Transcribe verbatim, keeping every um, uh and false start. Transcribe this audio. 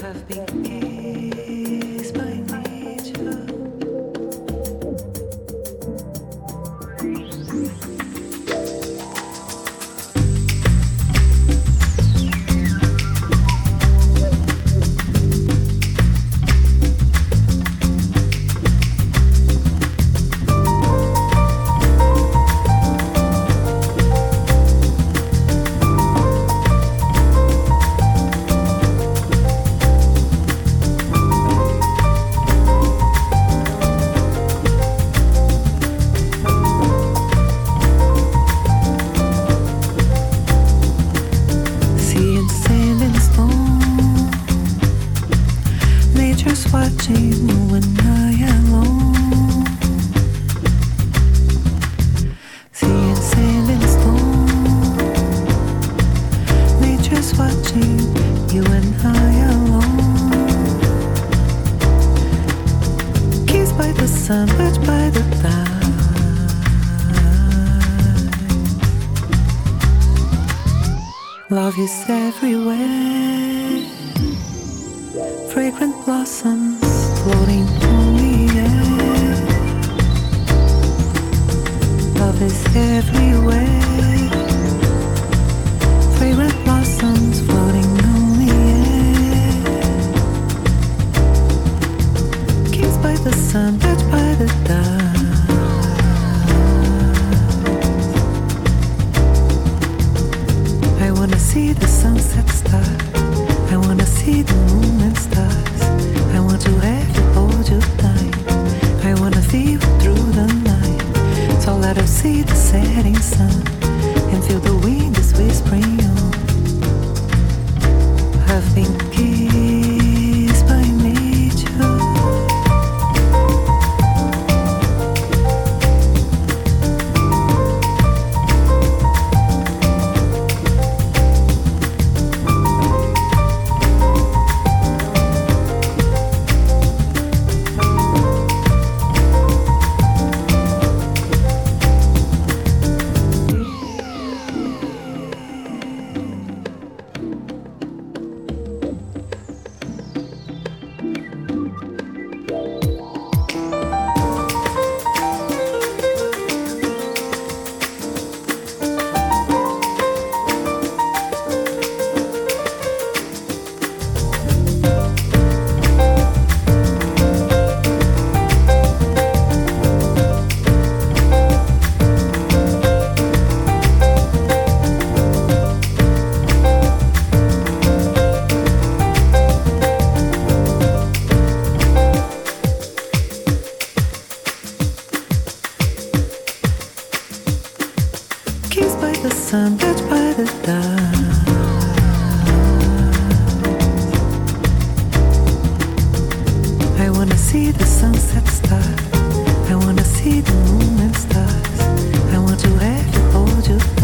Love is everywhere. Fragrant blossoms floating through the air. Love is everywhere. Fragrant blossoms floating through the air. Kissed by the sun, touched by the dust. I wanna see the sunset start. I wanna see the moon and stars. I want to have you, hold you tight. I wanna feel you through the night. So let us see the setting sun and feel the wind is whispering on. I've been kissed by nature. Kissed by the sun, touched by the dust. I wanna see the sunset start. I wanna see the moon and stars. I want to have you, hold you